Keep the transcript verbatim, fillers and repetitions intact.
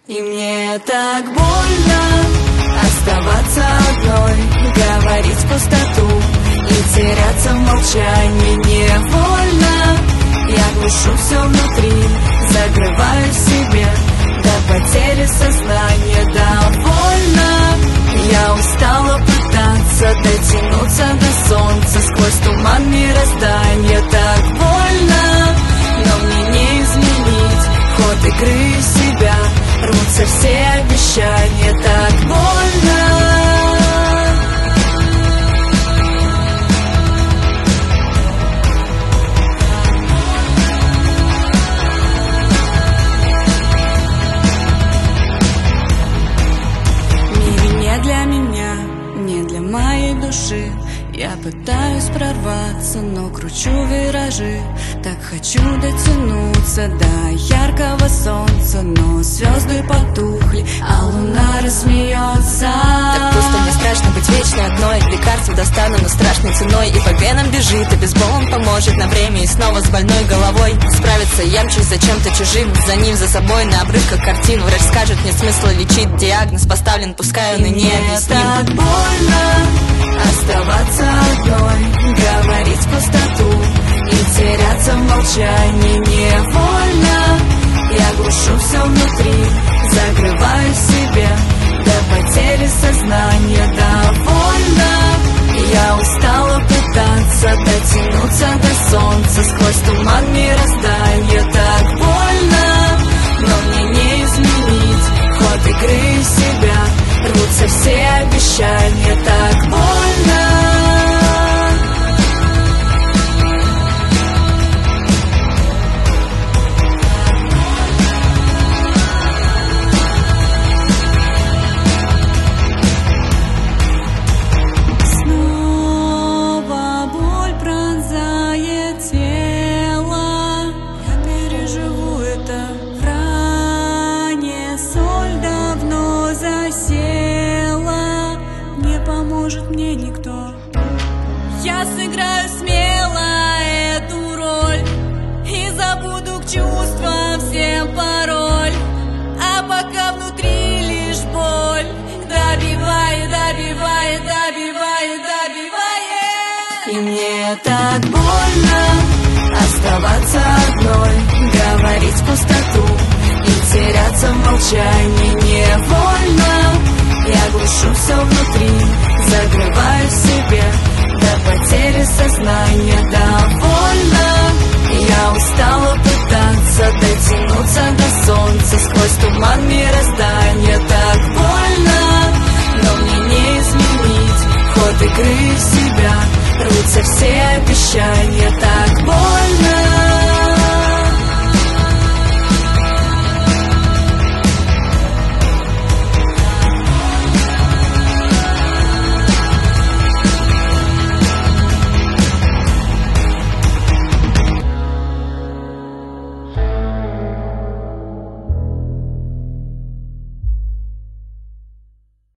И мне так больно оставаться одной, говорить в пустоту и теряться в молчании невольно. Я глушу все внутри, закрываю в себе до потери сознания довольно. Я устала пытаться дотянуться до солнца сквозь туман мироздания. Так больно, но мне не изменить ход игры себя. Рвутся все обещания, так больно. Мир не для меня, не для моей души. Я пытаюсь прорваться, но кручу виражи. Так хочу дотянуться до яркого солнца, но звезды потухли, а луна рассмеется. Так пусто, не страшно быть вечной одной. Лекарство достану, но страшной ценой. И по венам бежит, и бейсбол он поможет на время. И снова с больной головой справиться я мчусь за чем-то чужим. За ним, за собой, на обрывках картин. Врач скажет, нет смысла лечить. Диагноз поставлен, пускай он и не объясним. Так больно оставаться одной, говорить в пустоту и теряться в молчании невольно. Я глушу все внутри, закрываю в себе до потери сознания довольно. Я устала пытаться дотянуться до солнца сквозь туман мироздания. Так больно, но мне не изменить ход игры себя. Рвутся все обещания, так больно. Поможет мне никто. Я сыграю смело эту роль и забуду к чувствам всем пароль. А пока внутри лишь боль добивает, добивает, добивает, добивает. И мне так больно оставаться одной, говорить в пустоту и теряться в молчании невольно. Я глушу все внутри, закрываю в себе до потери сознания довольно. Я устала пытаться дотянуться до солнца сквозь туман мироздания. Так больно, но мне не изменить ход игры в себя. Рвутся все обещания.